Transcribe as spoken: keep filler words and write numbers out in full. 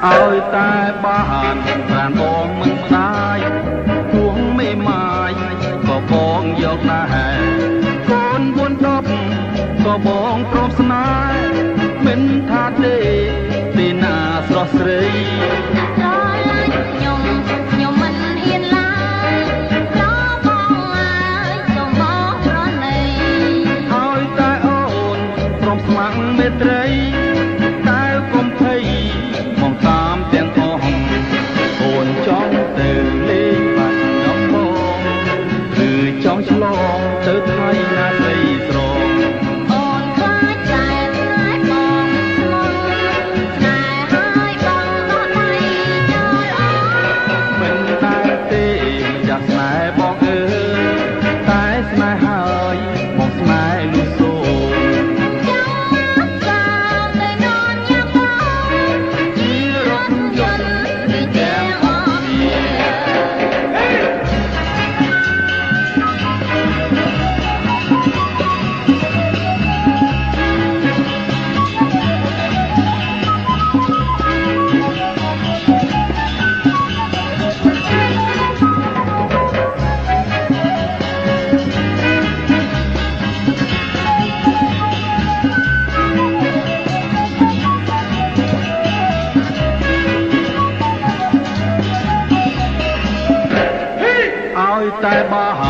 ឲ្យតែបានប្រានបងមិនស្ដាយទួងមេម៉ាយក៏បងយកដែរកូនបុនដប់ក៏បងព្រមស្នេហ៍មិនថាទេទីណាស្រស់ស្រីមេត្រីតែកុំភ័យមកតាមទាំងអស់អូនចង់ទៅលេងបាត់ដំបងគឺចង់ឆ្លងទៅថៃណាស្រីស្រងអូនខ្លាចតែខ្លាចបងស្មងស្នេហ៍ហើយបងក៏ដៃចោលអស់មិនតែទេចាស់ស្នេហ៍បងអើយតែស្នេហ៍ហើយមកស្នេហ៍លុះសូឲ្យតែបាន